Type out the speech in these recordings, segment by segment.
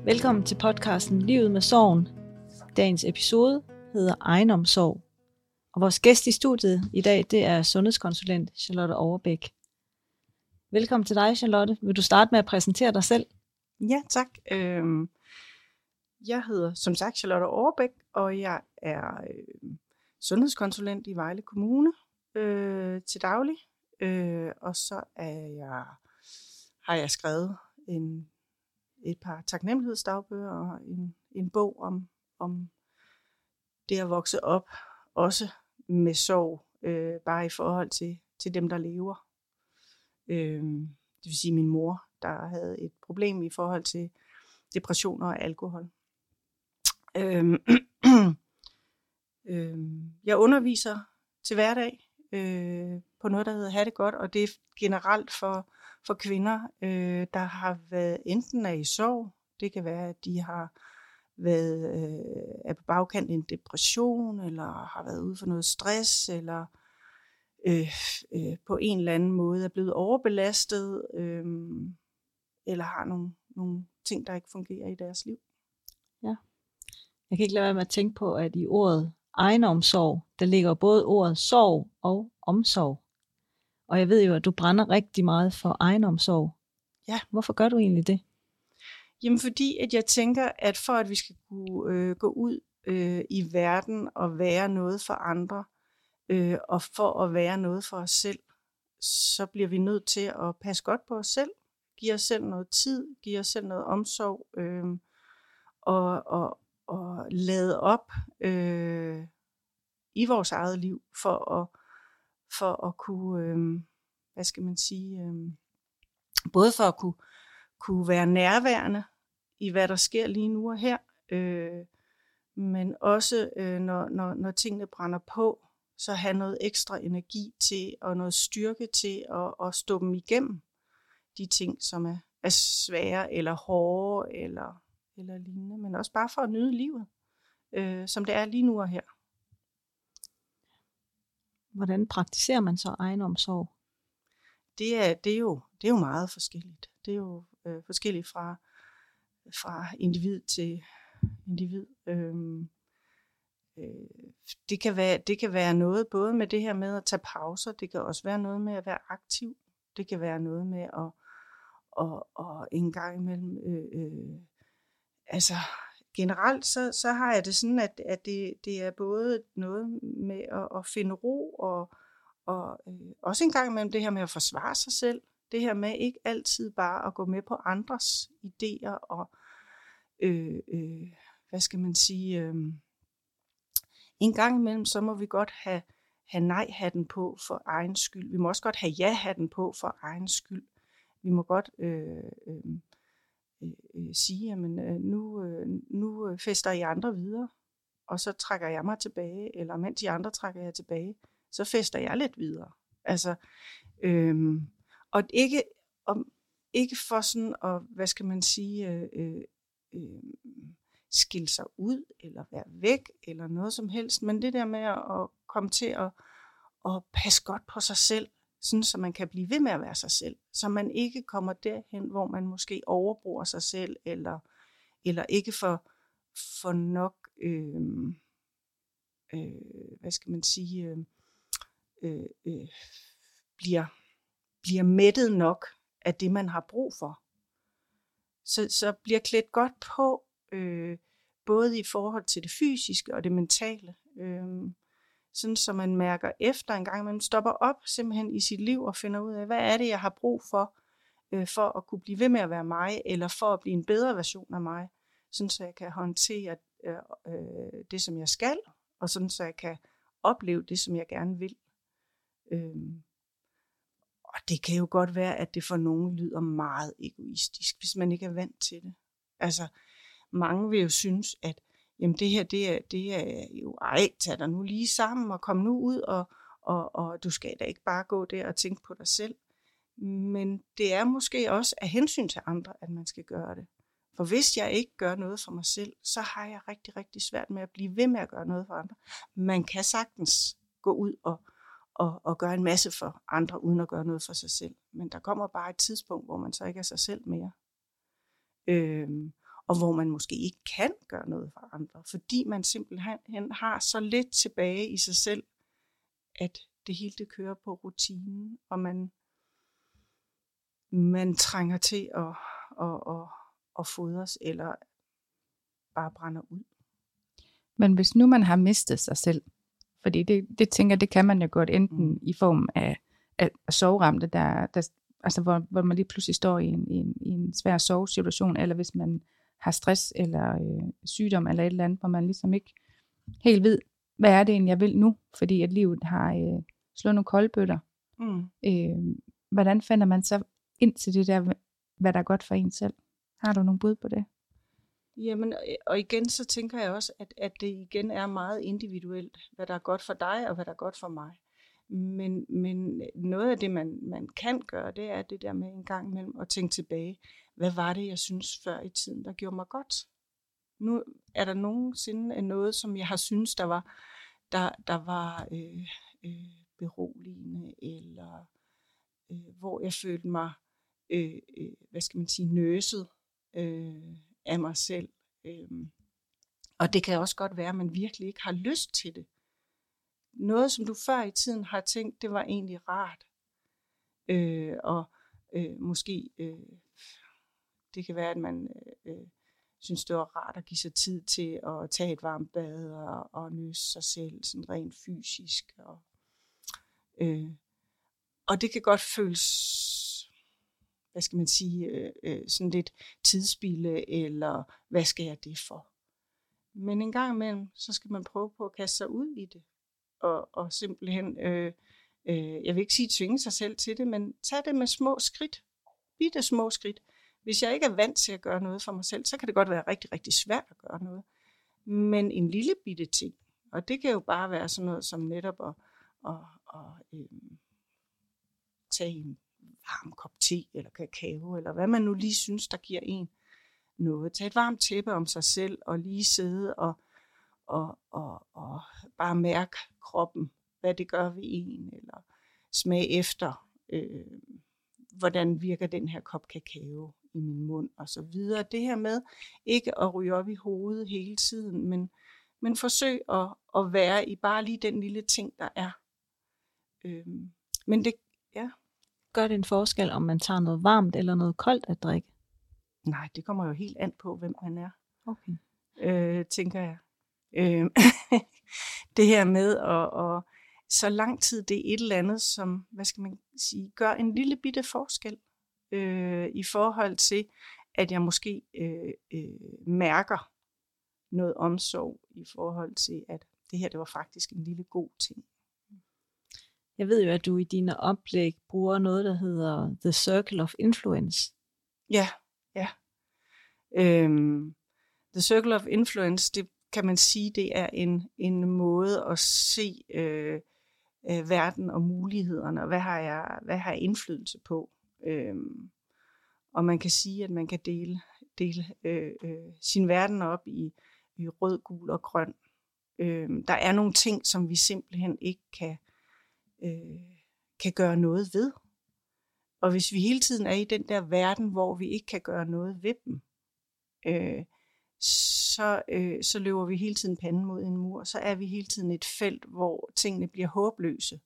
Velkommen til podcasten Livet med Sorgen. Dagens episode hedder Egenomsorg. Og vores gæst i studiet i dag, det er sundhedskonsulent Charlotte Overbæk. Velkommen til dig, Charlotte. Vil du starte med at præsentere dig selv? Ja, tak. Jeg hedder som sagt Charlotte Overbæk, og jeg er sundhedskonsulent i Vejle Kommune til daglig. Og så har jeg skrevet et par taknemmelighedsdagbøger og en bog om det at vokse op, også med sorg, bare i forhold til dem, der lever. Det vil sige min mor, der havde et problem i forhold til depressioner og alkohol. Jeg underviser til hverdag på noget, der hedder Ha' det godt, og det er generelt for kvinder, der har været enten er i sorg. Det kan være, at de har været er på bagkant i en depression, eller har været ude for noget stress, eller på en eller anden måde er blevet overbelastet, eller har nogle ting, der ikke fungerer i deres liv. Ja. Jeg kan ikke lade være med at tænke på, at i ordet egenomsorg, der ligger både ordet sorg og omsorg. Og jeg ved jo, at du brænder rigtig meget for egenomsorg. Ja. Hvorfor gør du egentlig det? Jamen fordi, at jeg tænker, at for at vi skal kunne gå ud i verden og være noget for andre, og for at være noget for os selv, så bliver vi nødt til at passe godt på os selv, give os selv noget tid, give os selv noget omsorg, og lade op i vores eget liv, for at kunne, både for at kunne være nærværende i, hvad der sker lige nu og her, men også når tingene brænder på, så have noget ekstra energi til, og noget styrke til at stå dem igennem de ting, som er svære, eller hårde, eller lignende, men også bare for at nyde livet, som det er lige nu og her. Hvordan praktiserer man så egenomsorg? Det er jo meget forskelligt. Det er jo forskelligt fra individ til individ. Det kan være noget både med det her med at tage pauser, det kan også være noget med at være aktiv, det kan være noget med at en gang imellem, generelt så har jeg det sådan, at det er både noget med at finde ro, og også en gang imellem det her med at forsvare sig selv, det her med ikke altid bare at gå med på andres idéer, og en gang imellem, så må vi godt have nej-hatten på for egen skyld. Vi må også godt have ja-hatten på for egen skyld. Vi må godt sige, jamen nu fester I andre videre, og så trækker jeg mig tilbage, eller mens de andre trækker jeg tilbage, så fester jeg lidt videre. Altså, og ikke for sådan at, skille sig ud, eller være væk, eller noget som helst, men det der med at komme til at passe godt på sig selv, sådan så man kan blive ved med at være sig selv, så man ikke kommer derhen, hvor man måske overbruger sig selv, eller ikke for nok, bliver mættet nok af det, man har brug for. Så bliver klædt godt på, både i forhold til det fysiske og det mentale, sådan så man mærker efter en gang, man stopper op simpelthen i sit liv og finder ud af, hvad er det, jeg har brug for at kunne blive ved med at være mig, eller for at blive en bedre version af mig, sådan så jeg kan håndtere det, som jeg skal, og sådan så jeg kan opleve det, som jeg gerne vil. Og det kan jo godt være, at det for nogen lyder meget egoistisk, hvis man ikke er vant til det. Altså, mange vil jo synes, at jamen det her, det er jo, tag dig nu lige sammen, og kom nu ud, og du skal da ikke bare gå der og tænke på dig selv. Men det er måske også af hensyn til andre, at man skal gøre det. For hvis jeg ikke gør noget for mig selv, så har jeg rigtig, rigtig svært med at blive ved med at gøre noget for andre. Man kan sagtens gå ud og gøre en masse for andre, uden at gøre noget for sig selv. Men der kommer bare et tidspunkt, hvor man så ikke er sig selv mere. og hvor man måske ikke kan gøre noget for andre, fordi man simpelthen har så lidt tilbage i sig selv, at det hele det kører på rutinen, og man trænger til at fodres, eller bare brænder ud. Men hvis nu man har mistet sig selv, fordi det tænker, det kan man jo godt, enten i form af soveramte, altså hvor man lige pludselig står i en svær sovesituation, eller hvis man har stress eller sygdom eller et eller andet, hvor man ligesom ikke helt ved, hvad er det egentlig, jeg vil nu, fordi at livet har slået nogle koldbøtter. Hvordan finder man så ind til det der, hvad der er godt for en selv? Har du nogle bud på det? Jamen, og igen så tænker jeg også, at det igen er meget individuelt, hvad der er godt for dig, og hvad der er godt for mig. Men noget af det, man kan gøre, det er det der med en gang imellem at tænke tilbage. Hvad var det, jeg synes før i tiden, der gjorde mig godt? Nu er der nogensinde noget, som jeg har synes, der var beroligende, eller hvor jeg følte mig, nøset af mig selv. Og det kan også godt være, at man virkelig ikke har lyst til det. Noget, som du før i tiden har tænkt, det var egentlig rart. Måske, det kan være, at man synes, det var rart at give sig tid til at tage et varmt bad og nyse sig selv, sådan rent fysisk. Og det kan godt føles, sådan lidt tidsspilde, eller hvad skal jeg det for? Men en gang imellem, så skal man prøve på at kaste sig ud i det. Og simpelthen, jeg vil ikke sige tvinge sig selv til det, men tag det med små skridt. Bitte små skridt. Hvis jeg ikke er vant til at gøre noget for mig selv, så kan det godt være rigtig, rigtig svært at gøre noget. Men en lille bitte ting, og det kan jo bare være sådan noget som netop at tage en varm kop te eller kakao, eller hvad man nu lige synes, der giver en noget. Tag et varmt tæppe om sig selv, og lige sidde og bare mærke kroppen, hvad det gør ved en, eller smage efter, hvordan virker den her kop kakao i min mund, og så videre. Det her med ikke at ryge op i hovedet hele tiden, men forsøg at være i bare lige den lille ting, der er. Men det, ja. Gør det en forskel, om man tager noget varmt eller noget koldt at drikke? Nej, det kommer jo helt an på, hvem man er. Okay. Tænker jeg. Det her med at så lang tid det er et eller andet, som, gør en lille bitte forskel i forhold til, at jeg måske mærker noget omsorg i forhold til, at det her, det var faktisk en lille god ting. Jeg ved jo, at du i dine oplæg bruger noget, der hedder The Circle of Influence. Ja. The Circle of Influence, det kan man sige, det er en måde at se verden og mulighederne, og hvad har jeg indflydelse på. Og man kan sige, at man kan dele sin verden op i rød, gul og grøn. Der er nogle ting, som vi simpelthen ikke kan gøre noget ved. Og hvis vi hele tiden er i den der verden, hvor vi ikke kan gøre noget ved dem, så løber vi hele tiden panden mod en mur. Så er vi hele tiden et felt, hvor tingene bliver håbløse.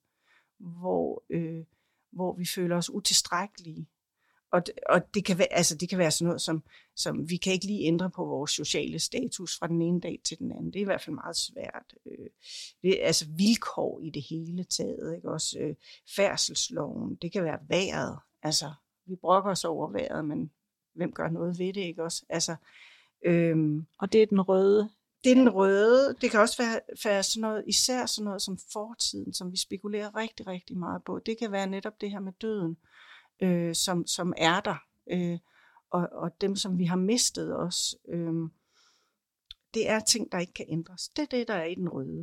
Hvor vi føler os utilstrækkelige. Og det kan være sådan noget, som vi kan ikke lige ændre på vores sociale status fra den ene dag til den anden. Det er i hvert fald meget svært. Det er altså vilkår i det hele taget. Ikke? Også færdselsloven. Det kan være vejret. Altså, vi brokker os over vejret, men hvem gør noget ved det? Ikke også? Altså, og det er den røde. Det er den røde. Det kan også være sådan noget, især sådan noget som fortiden, som vi spekulerer rigtig, rigtig meget på. Det kan være netop det her med døden, som er der, og dem, som vi har mistet os. Det er ting, der ikke kan ændres. Det er det, der er i den røde.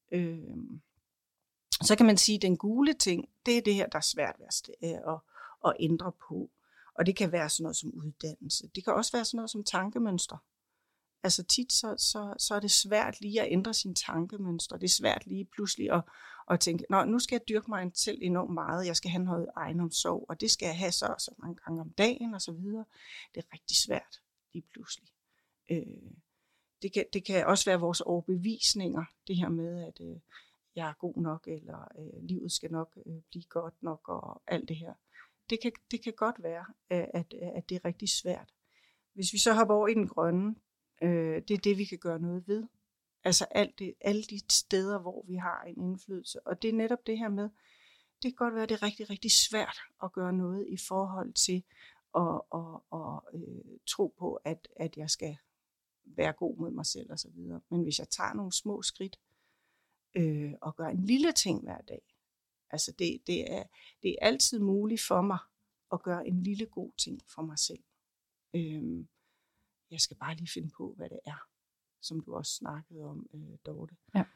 Så kan man sige, at den gule ting, det er det her, der er svært at ændre på. Og det kan være sådan noget som uddannelse. Det kan også være sådan noget som tankemønstre. Altså tit så er det svært lige at ændre sine tankemønstre. Det er svært lige pludselig at tænke, nu skal jeg dyrke mig selv enormt meget. Jeg skal have noget egenomsorg, og det skal jeg have så mange gange om dagen og så videre. Det er rigtig svært lige pludselig. Det kan også være vores overbevisninger, det her med, at jeg er god nok, eller livet skal nok blive godt nok, og alt det her. Det kan godt være, at det er rigtig svært. Hvis vi så hopper over i den grønne, det er det, vi kan gøre noget ved. Altså alle de steder, hvor vi har en indflydelse. Og det er netop det her med, det kan godt være, at det er rigtig, rigtig svært at gøre noget i forhold til at tro på, at jeg skal være god mod mig selv og så videre. Men hvis jeg tager nogle små skridt og gør en lille ting hver dag, altså det er altid muligt for mig at gøre en lille god ting for mig selv. Jeg skal bare lige finde på, hvad det er, som du også snakkede om, Dorte. Ja.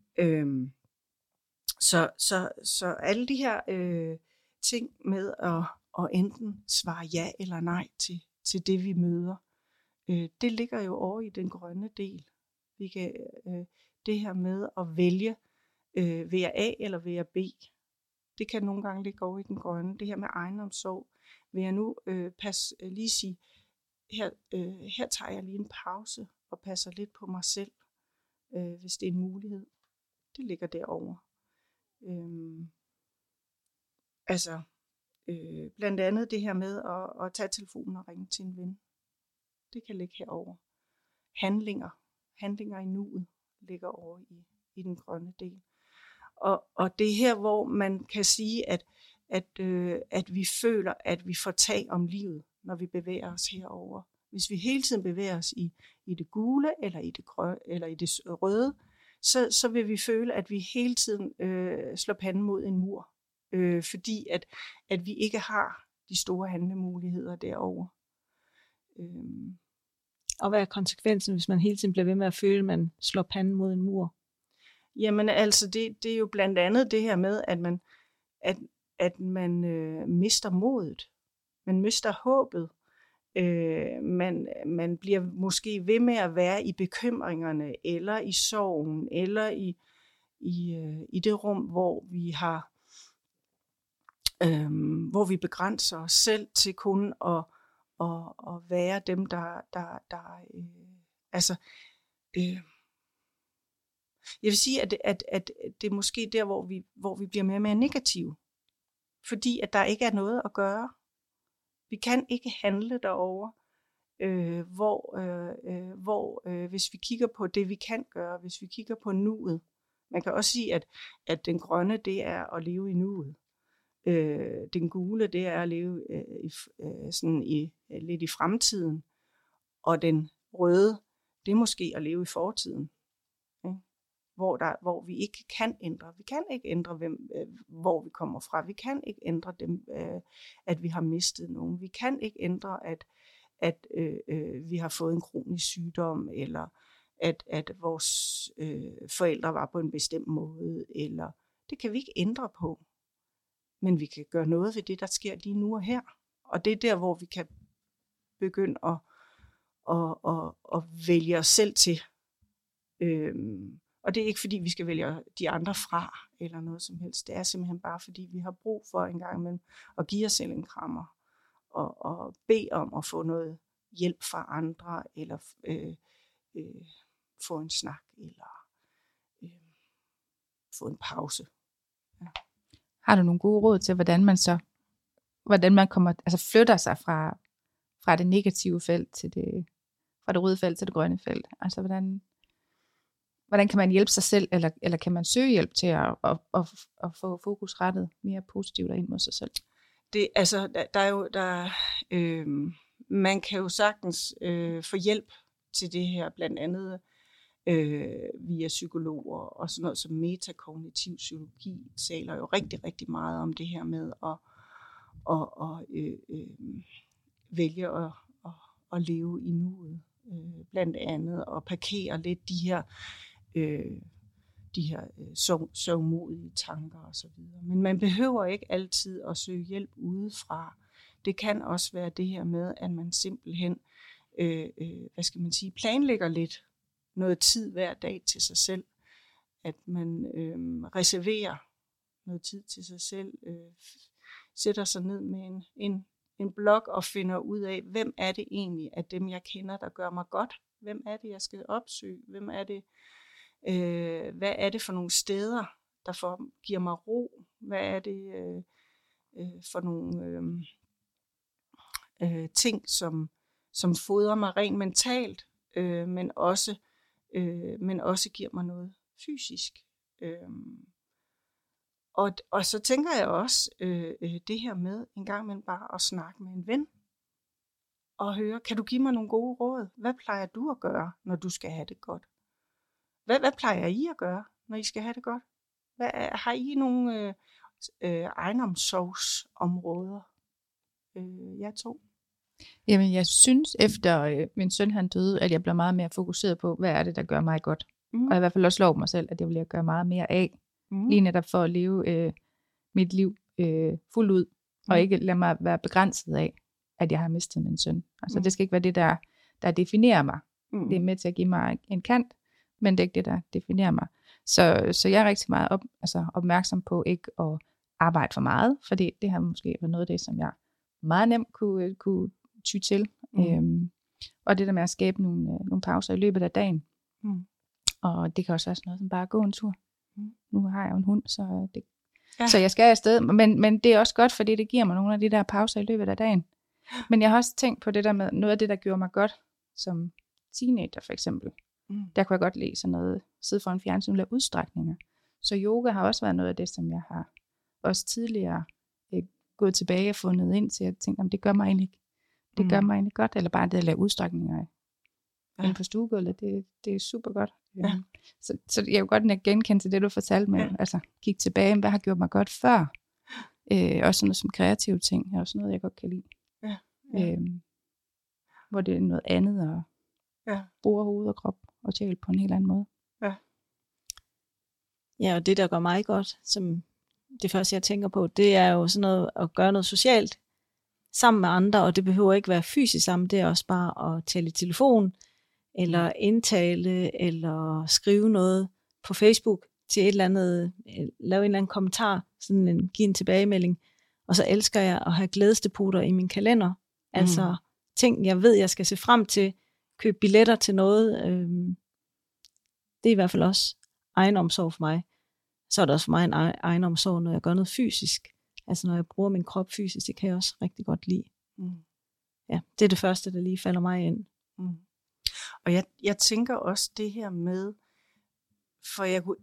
Så alle de her ting med at enten svare ja eller nej til det, vi møder, det ligger jo over i den grønne del. Vi kan, det her med at vælge, vil jeg A eller vil jeg B? Det kan nogle gange ligge over i den grønne. Det her med egenomsorg, vil jeg nu lige sige, her tager jeg lige en pause og passer lidt på mig selv, hvis det er en mulighed. Det ligger derovre. Blandt andet det her med at tage telefonen og ringe til en ven. Det kan ligge herover. Handlinger i nuet ligger over i den grønne del. Og det er her, hvor man kan sige, at vi føler, at vi får tag om livet, når vi bevæger os herover. Hvis vi hele tiden bevæger os i det gule eller i det grønne eller i det røde, så vil vi føle, at vi hele tiden slår panden mod en mur, fordi at vi ikke har de store handlemuligheder derovre. Og hvad er konsekvensen, hvis man hele tiden bliver ved med at føle, at man slår panden mod en mur? Jamen altså, det er jo blandt andet det her med, at man mister modet. Man mister håbet. Man bliver måske ved med at være i bekymringerne, eller i sorgen, eller i det rum, hvor vi har, hvor vi begrænser os selv til kun at være dem, jeg vil sige, at det er måske der, hvor vi bliver mere og mere negative. Fordi at der ikke er noget at gøre. Vi kan ikke handle derovre, hvor hvis vi kigger på det, vi kan gøre, hvis vi kigger på nuet. Man kan også sige, at den grønne, det er at leve i nuet. Den gule, det er at leve lidt i fremtiden. Og den røde, det er måske at leve i fortiden. Hvor vi ikke kan ændre. Vi kan ikke ændre, hvor vi kommer fra. Vi kan ikke ændre dem, at vi har mistet nogen. Vi kan ikke ændre, at vi har fået en kronisk sygdom, eller at vores forældre var på en bestemt måde. Eller det kan vi ikke ændre på. Men vi kan gøre noget ved det, der sker lige nu og her. Og det er der, hvor vi kan begynde at vælge os selv til. Og det er ikke fordi, vi skal vælge de andre fra, eller noget som helst. Det er simpelthen bare fordi, vi har brug for en gang imellem at give os selv en krammer, og bede om at få noget hjælp fra andre, eller få en snak, eller få en pause. Ja. Har du nogle gode råd til, hvordan man kommer, altså flytter sig fra det negative felt til fra det røde felt til det grønne felt? Altså hvordan kan man hjælpe sig selv, eller kan man søge hjælp til at få fokus rettet mere positivt ind mod sig selv? Man kan jo sagtens få hjælp til det her, blandt andet via psykologer, og sådan noget som metakognitiv psykologi taler jo rigtig, rigtig meget om det her med at vælge at leve i nuet, blandt andet, og parkere lidt de her sørgmodige tanker og så videre. Men man behøver ikke altid at søge hjælp udefra. Det kan også være det her med, at man simpelthen planlægger lidt noget tid hver dag til sig selv. At man reserverer noget tid til sig selv, sætter sig ned med en blog og finder ud af, hvem er det egentlig af dem, jeg kender, der gør mig godt? Hvem er det, jeg skal opsøge? Hvem er det, hvad er det for nogle steder, der giver mig ro? Hvad er det for nogle ting, som fodrer mig rent mentalt, men også giver mig noget fysisk. Og så tænker jeg også det her med en gang imellem bare at snakke med en ven og høre, kan du give mig nogle gode råd? Hvad plejer du at gøre, når du skal have det godt? Hvad plejer I at gøre, når I skal have det godt? Har I nogle egenomsorgsområder? Jeg to. Jamen, jeg synes efter min søn han døde, at jeg blev meget mere fokuseret på, hvad er det, der gør mig godt. Og jeg i hvert fald også lov mig selv, at jeg vil gøre meget mere af. Lige netop for at leve mit liv fuldt ud, og ikke lade mig være begrænset af, at jeg har mistet min søn. Altså det skal ikke være det, der definerer mig. Det er med til at give mig en kant, men det er ikke det, der definerer mig. Så jeg er rigtig meget opmærksom på ikke at arbejde for meget, fordi det har måske været noget af det, som jeg meget nemt kunne ty til. Og det der med at skabe nogle pauser i løbet af dagen. Og det kan også være sådan noget som bare at gå en tur. Nu har jeg jo en hund, så jeg skal afsted. Men det er også godt, fordi det giver mig nogle af de der pauser i løbet af dagen. Men jeg har også tænkt på det der med noget af det, der gjorde mig godt som teenager for eksempel. Der kunne jeg godt lide sådan noget, sidde foran fjernsyn og lave udstrækninger. Så yoga har også været noget af det, som jeg har også tidligere gået tilbage og fundet ind til. Jeg tænkte, det gør mig egentlig ikke. Det gør mig egentlig godt, eller bare det at lave udstrækninger inden for stuegulvet, det er super godt. Ja. Så jeg kunne godt genkende til det, du fortalte mig. Altså kigge tilbage, hvad har gjort mig godt før. Også sådan noget som kreative ting, er også noget, jeg godt kan lide. Hvor det er noget andet, og bruge hoved og krop og sjæl på en helt anden måde. Ja, og det, der gør mig godt, som det første, jeg tænker på, det er jo sådan noget at gøre noget socialt sammen med andre, og det behøver ikke være fysisk sammen, det er også bare at tale i telefon, eller indtale, eller skrive noget på Facebook til et eller andet, lave en eller anden kommentar, give en tilbagemelding. Og så elsker jeg at have glædesdepoter i min kalender. Altså ting, jeg ved, jeg skal se frem til, købe billetter til noget. Det er i hvert fald også egenomsorg for mig. Så er det også for mig en egenomsorg, når jeg gør noget fysisk. Altså når jeg bruger min krop fysisk, det kan jeg også rigtig godt lide. Ja, det er det første, der lige falder mig ind. Og jeg tænker også det her med, for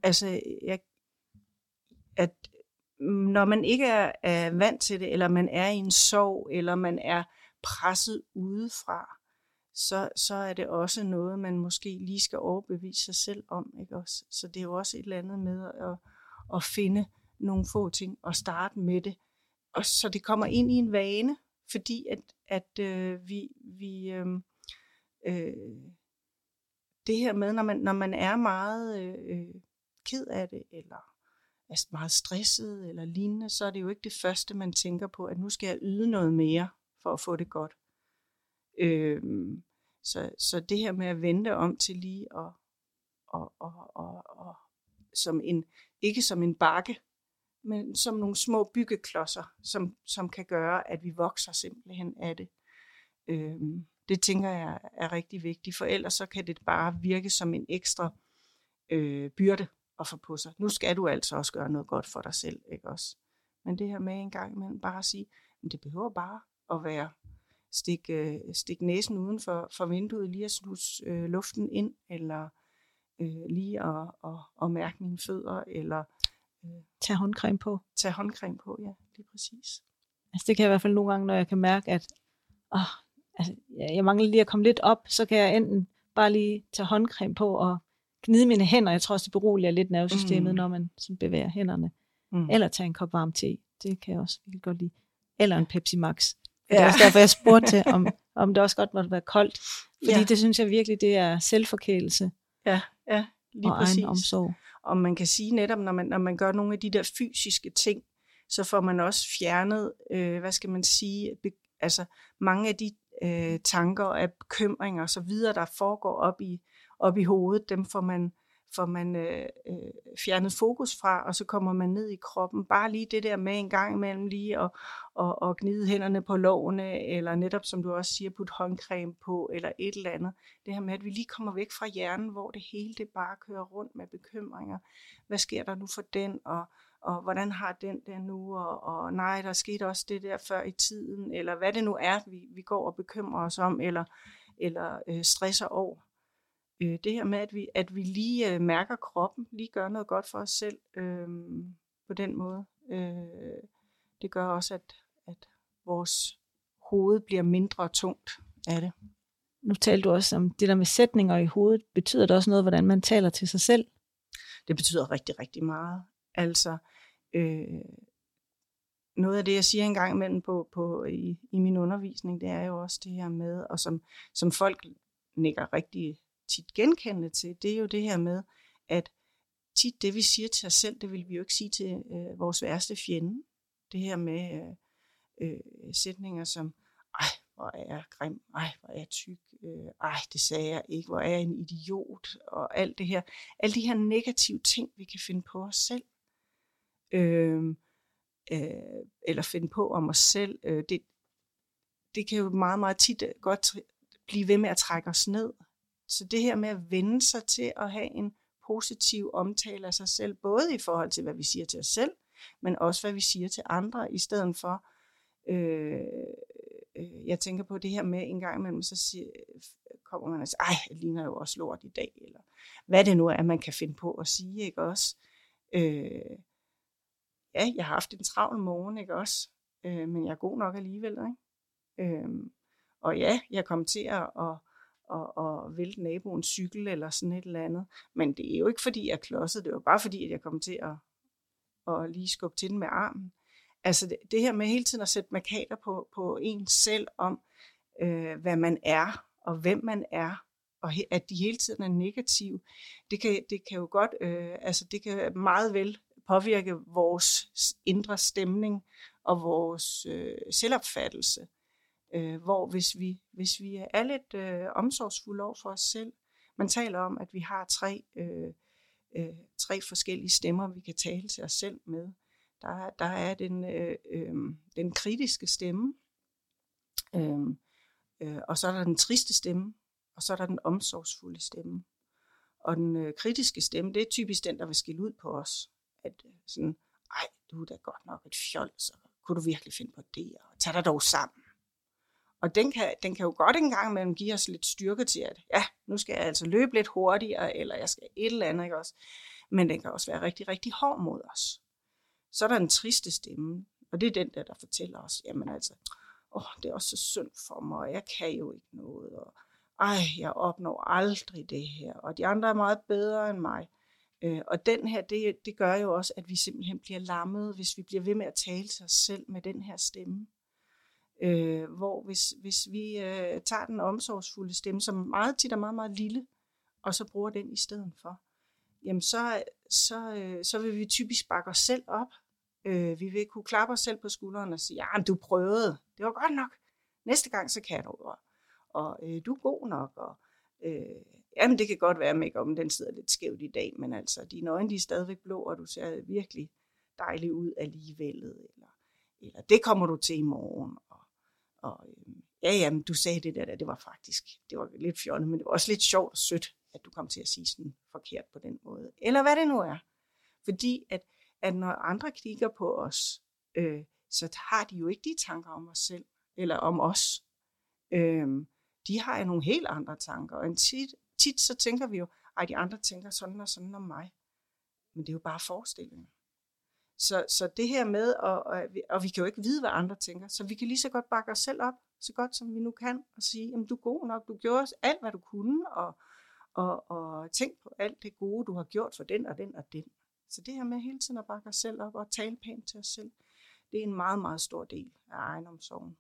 at når man ikke er vant til det, eller man er i en sorg, eller man er presset udefra, så er det også noget, man måske lige skal overbevise sig selv om, ikke også? Så det er jo også et eller andet med at finde nogle få ting og starte med det, og så det kommer ind i en vane, fordi at vi det her med, når man er meget ked af det, eller er meget stresset, eller lignende, så er det jo ikke det første, man tænker på, at nu skal jeg yde noget mere, for at få det godt. Så det her med at vente om til lige som ikke som en bakke, men som nogle små byggeklodser, som kan gøre, at vi vokser simpelthen af det. Det tænker jeg er rigtig vigtigt, for ellers så kan det bare virke som en ekstra byrde at få på sig. Nu skal du altså også gøre noget godt for dig selv, ikke også? Men det her med en gang imellem bare at sige, men det behøver bare at være stik næsen uden for vinduet, lige at snuse luften ind, eller lige at mærke mine fødder, eller tage håndcreme på. Tage håndcreme på, ja, lige præcis. Altså det kan jeg i hvert fald nogle gange, når jeg kan mærke, at jeg mangler lige at komme lidt op, så kan jeg enten bare lige tage håndcreme på og gnide mine hænder. Jeg tror også, det beroliger lidt nervesystemet, når man sådan bevæger hænderne. Eller tage en kop varm te. Det kan jeg også virkelig godt lide. Eller en Pepsi Max. Det er også derfor, jeg spurgte til, om det også godt måtte være koldt. Fordi det synes jeg virkelig, det er selvforkælelse. Ja, lige og præcis. egen omsorg. Og man kan sige netop, når man gør nogle af de der fysiske ting, så får man også fjernet, altså mange af de tanker og bekymringer og så videre, der foregår op i hovedet, dem får får man fjernet fokus fra, og så kommer man ned i kroppen. Bare lige det der med en gang imellem lige at gnide hænderne på lårene, eller netop som du også siger, putte håndcreme på, eller et eller andet. Det her med, at vi lige kommer væk fra hjernen, hvor det hele det bare kører rundt med bekymringer. Hvad sker der nu for den, og hvordan har den der nu, og nej, der skete også det der før i tiden, eller hvad det nu er, vi går og bekymrer os om, eller stresser over. Det her med, at vi lige mærker kroppen, lige gør noget godt for os selv på den måde. Det gør også, at vores hoved bliver mindre tungt af det. Nu talte du også om det der med sætninger i hovedet. Betyder det også noget, hvordan man taler til sig selv? Det betyder rigtig, rigtig meget. Altså, noget af det, jeg siger en gang imellem i min undervisning, det er jo også det her med, og som folk nikker rigtig tit genkendende til, det er jo det her med, at tit det, vi siger til os selv, det vil vi jo ikke sige til vores værste fjende. Det her med sætninger som, ej, hvor er jeg grim, ej, hvor er jeg tyk, ej, det sagde jeg ikke, hvor er jeg en idiot, og alt det her. Alle de her negative ting, vi kan finde på os selv, eller finde på om os selv, det kan jo meget, meget tit godt blive ved med at trække os ned. Så det her med at vende sig til at have en positiv omtale af sig selv, både i forhold til, hvad vi siger til os selv, men også, hvad vi siger til andre, i stedet for, jeg tænker på det her med, en gang imellem, så kommer man og siger, ej, jeg ligner jo også lort i dag, eller hvad det nu er, man kan finde på at sige, ikke også? Ja, jeg har haft en travl morgen, ikke også? Men jeg er god nok alligevel, ikke? Og ja, jeg kom til at vælte naboens cykel eller sådan et eller andet. Men det er jo ikke fordi, jeg er klodset. Det var bare fordi, at jeg kom til at lige skubbe til den med armen. Altså det her med hele tiden at sætte markader på en selv om, hvad man er og hvem man er. Og at de hele tiden er negative. Det kan jo godt, det kan meget vel påvirke vores indre stemning og vores selvopfattelse. Hvor hvis vi er lidt omsorgsfulde over for os selv, man taler om, at vi har tre forskellige stemmer, vi kan tale til os selv med. Der er den kritiske stemme, og så er der den triste stemme, og så er der den omsorgsfulde stemme. Og den kritiske stemme, det er typisk den, der vil skille ud på os. At sådan, ej, du er da godt nok et fjol, så kunne du virkelig finde på det, og tag dig dog sammen. Og den kan jo godt engang mellem give os lidt styrke til, at ja, nu skal jeg altså løbe lidt hurtigere, eller jeg skal et eller andet, ikke også? Men den kan også være rigtig, rigtig hård mod os. Så er der en triste stemme, og det er den der fortæller os, jamen altså, det er også så synd for mig, og jeg kan jo ikke noget, og jeg opnår aldrig det her, og de andre er meget bedre end mig. Og den her, det gør jo også, at vi simpelthen bliver lammet, hvis vi bliver ved med at tale til os selv med den her stemme. Hvor hvis vi tager den omsorgsfulde stemme, som meget tit er meget, meget lille, og så bruger den i stedet for, jamen så vil vi typisk bakke os selv op. Vi vil kunne klappe os selv på skulderen og sige, ja, du prøvede, det var godt nok. Næste gang, så kan du, og du er god nok, og jamen det kan godt være, at make-up'en den sidder lidt skævt i dag, men altså dine øjne, de er stadigvæk blå, og du ser virkelig dejlig ud alligevel, eller det kommer du til i morgen, og jamen du sagde det der, det var lidt fjollet, men det var også lidt sjovt og sødt, at du kom til at sige sådan forkert på den måde, eller hvad det nu er, fordi at når andre kigger på os, så har de jo ikke de tanker om os selv, eller om os. De har jo nogle helt andre tanker, og tit så tænker vi jo, de andre tænker sådan og sådan om mig. Men det er jo bare forestillinger. Så det her med, og vi kan jo ikke vide, hvad andre tænker, så vi kan lige så godt bakke os selv op, så godt som vi nu kan, og sige, jamen du er god nok, du gjorde alt, hvad du kunne, og tænk på alt det gode, du har gjort for den og den og den. Så det her med hele tiden at bakke os selv op og tale pænt til os selv, det er en meget, meget stor del af egenomsorgen.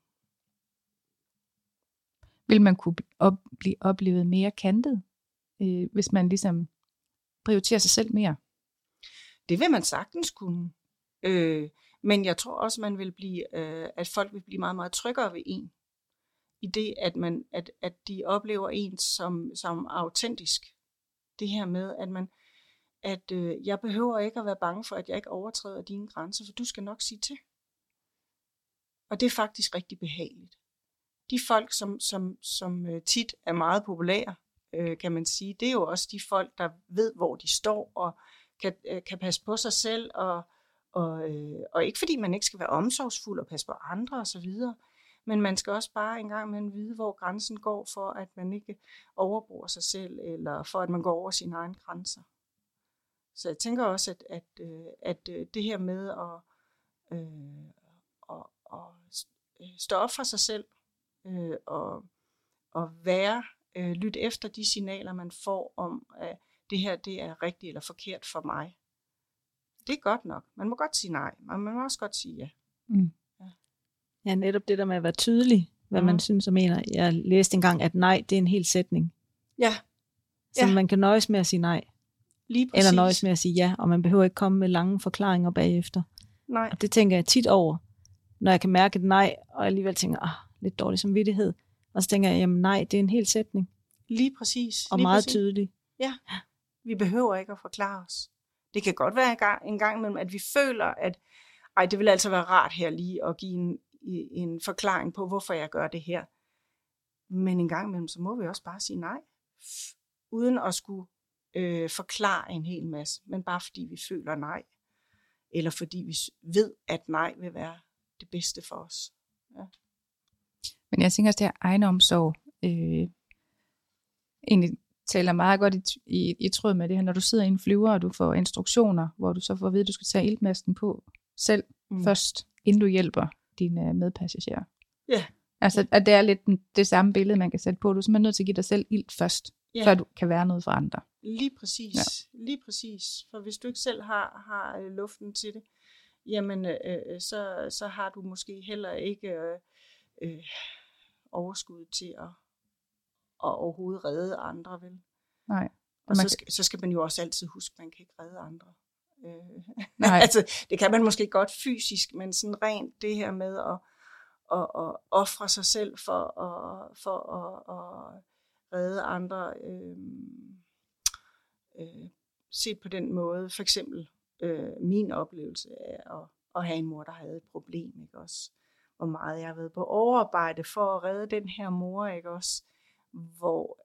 Vil man kunne blive oplevet mere kantet, hvis man ligesom prioriterer sig selv mere? Det vil man sagtens kunne. Men jeg tror også, man vil blive, at folk vil blive meget, meget tryggere ved en. I det, at de oplever en som autentisk. Det her med, at at jeg behøver ikke at være bange for, at jeg ikke overtræder dine grænser, for du skal nok sige til. Og det er faktisk rigtig behageligt. De folk, som tit er meget populære, kan man sige, det er jo også de folk, der ved, hvor de står, og kan passe på sig selv, og ikke fordi man ikke skal være omsorgsfuld og passe på andre osv., men man skal også bare en gang imellem vide, hvor grænsen går, for at man ikke overbruger sig selv, eller for at man går over sine egne grænser. Så jeg tænker også, at det her med at stå op for sig selv, og lytte efter de signaler, man får om, at det her det er rigtigt eller forkert for mig. Det er godt nok. Man må godt sige nej, men man må også godt sige ja. Mm. Ja, netop det der med at være tydelig, hvad man synes og mener. Jeg læste engang, at nej, det er en hel sætning. Ja. Så man kan nøjes med at sige nej. Lige præcis. Eller nøjes med at sige ja, og man behøver ikke komme med lange forklaringer bagefter. Nej. Og det tænker jeg tit over, når jeg kan mærke et nej, og alligevel tænker, lidt dårlig samvittighed. Og så tænker jeg, jamen nej, det er en hel sætning. Lige præcis. Og lige meget præcis. tydelig. Ja, vi behøver ikke at forklare os. Det kan godt være en gang imellem, at vi føler, at det vil altså være rart her lige at give en forklaring på, hvorfor jeg gør det her. Men en gang imellem, så må vi også bare sige nej. Uden at skulle forklare en hel masse, men bare fordi vi føler nej. Eller fordi vi ved, at nej vil være det bedste for os. Ja. Men jeg tænker også, det her egenomsorg egentlig taler meget godt i tråd med det her, når du sidder i en flyver, og du får instruktioner, hvor du så får at vide, at du skal tage iltmasken på selv først, inden du hjælper dine medpassagerer. Ja. Altså, at det er lidt det samme billede, man kan sætte på. Du er simpelthen nødt til at give dig selv ilt først, før du kan være noget for andre. Lige præcis. Ja. Lige præcis. For hvis du ikke selv har luften til det, jamen, så har du måske heller ikke overskud til at overhovedet redde andre, vel? Nej. Og så skal man jo også altid huske, at man kan ikke redde andre. Nej. Altså, det kan man måske godt fysisk, men sådan rent det her med at ofre sig selv for at redde andre, set på den måde. For eksempel min oplevelse af at have en mor, der havde et problem, ikke også? Hvor meget jeg har været på overarbejde for at redde den her mor, ikke også? Hvor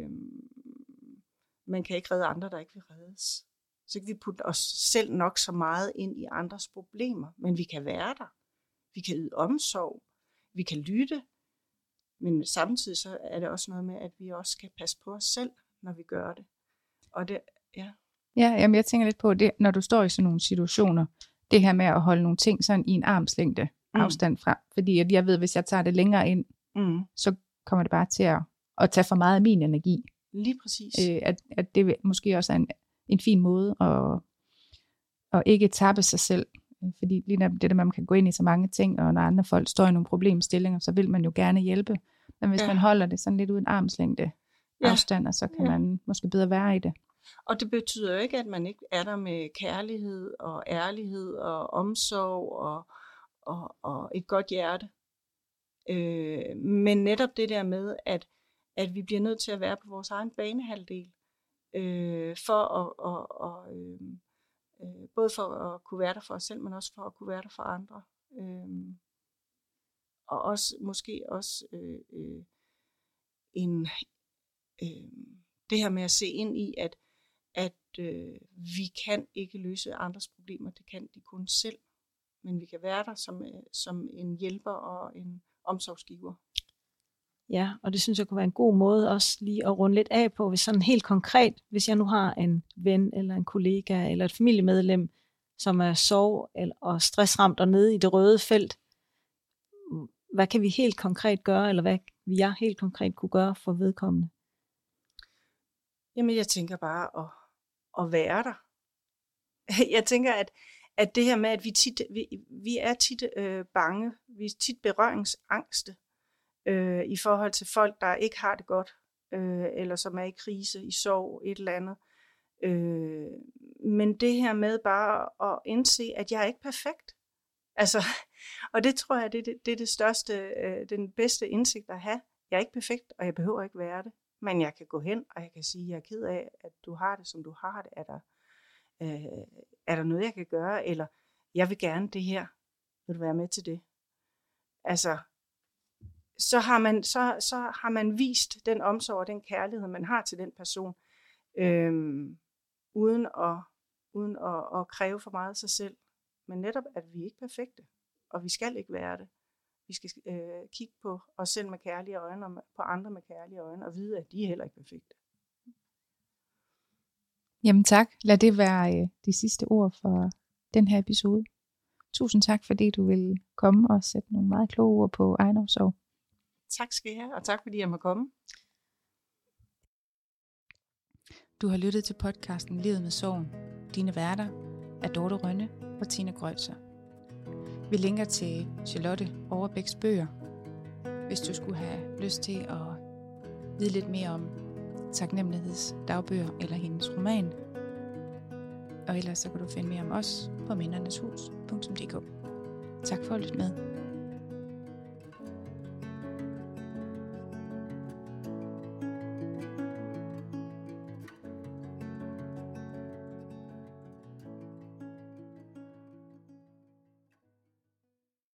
man kan ikke redde andre, der ikke vil reddes. Så kan vi putte os selv nok så meget ind i andres problemer, men vi kan være der. Vi kan yde omsorg. Vi kan lytte. Men samtidig så er det også noget med, at vi også skal passe på os selv, når vi gør det. Og det, ja. Ja, jamen jeg tænker lidt på det, når du står i sådan nogle situationer, det her med at holde nogle ting sådan i en armslængde afstand fra. Fordi at jeg ved, hvis jeg tager det længere ind, så kommer det bare til at tage for meget af min energi. Lige præcis. At det måske også er en fin måde at ikke tappe sig selv. Fordi lige når det der, man kan gå ind i så mange ting, og når andre folk står i nogle problemstillinger, så vil man jo gerne hjælpe. Men hvis man holder det sådan lidt uden armslængde afstand, så kan man måske bedre være i det. Og det betyder jo ikke, at man ikke er der med kærlighed og ærlighed og omsorg og et godt hjerte. Men netop det der med, at vi bliver nødt til at være på vores egen banehalvdel, både for at kunne være der for os selv, men også for at kunne være der for andre. Og også måske også det her med at se ind i, at vi kan ikke løse andres problemer, det kan de kun selv. Men vi kan være der som en hjælper og en omsorgsgiver. Ja, og det synes jeg kunne være en god måde også lige at runde lidt af på, hvis sådan helt konkret, hvis jeg nu har en ven eller en kollega eller et familiemedlem, som er og stressramt og nede i det røde felt, hvad kan vi helt konkret gøre, eller hvad vil jeg helt konkret kunne gøre for vedkommende? Jamen jeg tænker bare at være der. Jeg tænker, at det her med, at vi er tit bange, vi er tit berøringsangste, i forhold til folk, der ikke har det godt, eller som er i krise, i sorg, et eller andet. Men det her med bare at indse, at jeg er ikke perfekt. Altså, og det tror jeg, det er det største, den bedste indsigt at have. Jeg er ikke perfekt, og jeg behøver ikke være det. Men jeg kan gå hen, og jeg kan sige, at jeg er ked af, at du har det, som du har det. Er der noget, jeg kan gøre? Eller, jeg vil gerne det her. Vil du være med til det? Altså, så har man vist den omsorg og den kærlighed, man har til den person, uden at kræve for meget af sig selv. Men netop, at vi ikke er perfekte, og vi skal ikke være det. Vi skal kigge på os selv med kærlige øjne, og på andre med kærlige øjne, og vide, at de er heller ikke perfekte. Jamen tak. Lad det være de sidste ord for den her episode. Tusind tak, fordi du ville komme og sætte nogle meget kloge ord på egenomsorg. Tak skal I have, og tak fordi jeg må komme. Du har lyttet til podcasten Livet med Sorgen. Dine værter er Dorte Rønne og Tina Grøtser. Vi linker til Charlotte Overbæks bøger, hvis du skulle have lyst til at vide lidt mere om taknemmelighedsdagbøger eller hendes roman. Og ellers så kan du finde mere om os på minderneshus.dk. Tak for at lytte med.